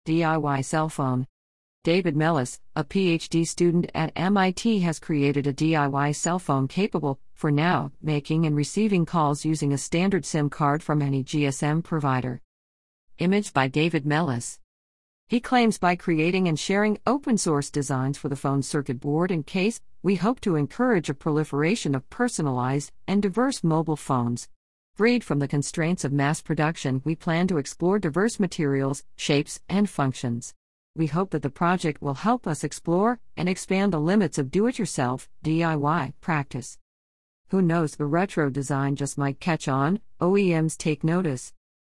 DIY cell phone. David Mellis, a PhD student at MIT, has created a DIY cell phone capable, for now, making and receiving calls using a standard SIM card from any GSM provider. Image by David Mellis. He claims by creating and sharing open-source designs for the phone's circuit board and case, we hope to encourage a proliferation of personalized and diverse mobile phones. Freed from the constraints of mass production, we plan to explore diverse materials, shapes, and functions. We hope that the project will help us explore and expand the limits of do-it-yourself (DIY) practice. Who knows, the retro design just might catch on. OEMs take notice.